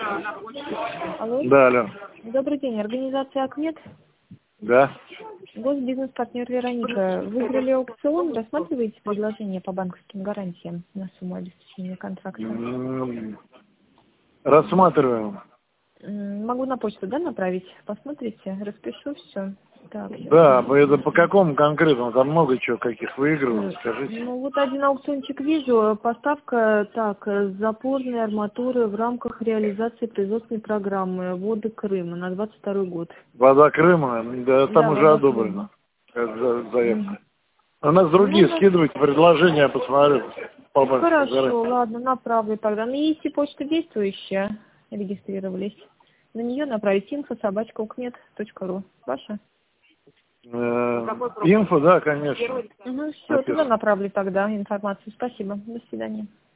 Алло. Да, алло. Добрый день. Организация «Акмет». Да. Госбизнес-партнер Вероника. Выиграли аукцион. Рассматриваете предложение по банковским гарантиям на сумму обеспечения контракта? Рассматриваем. Могу на почту, да, направить? Посмотрите, распишу все. Так, Да, это по какому конкретно? Там много чего, каких выигрывают, скажите. ну вот один аукциончик вижу. Поставка, так, запорной арматуры в рамках реализации производственной программы «Воды Крыма» на 22 год. Вода Крыма, да, там Да, уже вода одобрено. Крыма. Это заявка. У нас другие Ну, скидывайте предложения, я посмотрю. хорошо, ладно, направлю тогда. Ну, есть и почта действующая, регистрировались. На нее направить info@ukmet.ru. Ваша? Инфо, да, конечно. Ну, все, туда направлю тогда информацию. Спасибо. До свидания.